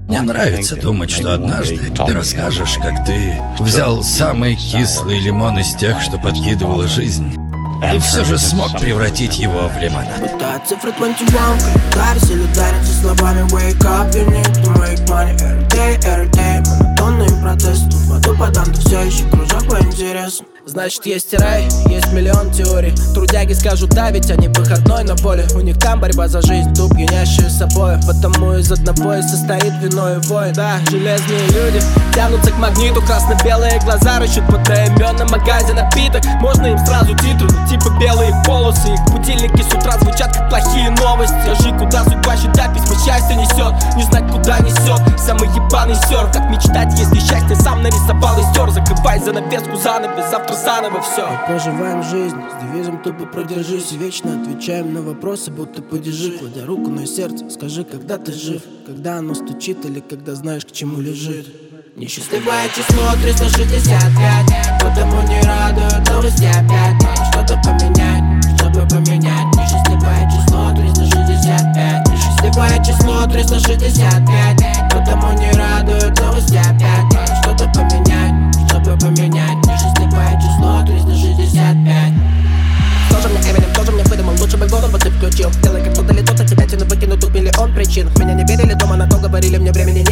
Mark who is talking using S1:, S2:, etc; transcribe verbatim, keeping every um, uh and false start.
S1: Мне нравится думать, что однажды ты расскажешь, как ты взял самый кислый лимон из тех, что подкидывала жизнь, и все же смог превратить его в лимонад.
S2: Это цифра двадцать один, в календаре солидарен со словами wake up, you need to make money every day, every day. Монотонный протест, в аду поданты все еще кружок по интересам. Значит, есть рай, есть миллион теорий. Трудяги скажут да, ведь они выходной на поле. У них там борьба за жизнь, ту пьянящую собой. Потому из одного и состоит вино и вой. Да, железные люди тянутся к магниту. Красно-белые глаза рычат в одноименном магазе напиток. Можно им сразу титры, ну типа белые полосы. Их будильники с утра звучат как плохие новости. Скажи, куда судьба считать, письма счастья несет. Не знать, куда несет самый ебаный серф. Как мечтать, если счастье сам нарисовал и стер. Закрывай занавеску занавес, завтра заново все. Мы проживаем жизнь с девизом тупо продержись. И вечно отвечаем на вопросы, будто падежи. Кладя руку на сердце, скажи, когда ты жив. Когда оно стучит или когда знаешь, к чему лежит. Несчастливое число триста шестьдесят пять. Потому не радуют новости опять. Надо что-то поменять, чтобы поменять. Несчастливое число триста шестьдесят пять. Несчастливое число триста шестьдесят пять. Потому не радуют новости опять. Надо что-то поменять, чтобы поменять. Несчастливое число триста шестьдесят пять. Тоже мне Эминем, тоже мне выдумал, лучше бы голову ты включил. Делай как будто летот, от тебя тяну выкину тут миллион причин. Меня не верили дома, на то говорили, мне времени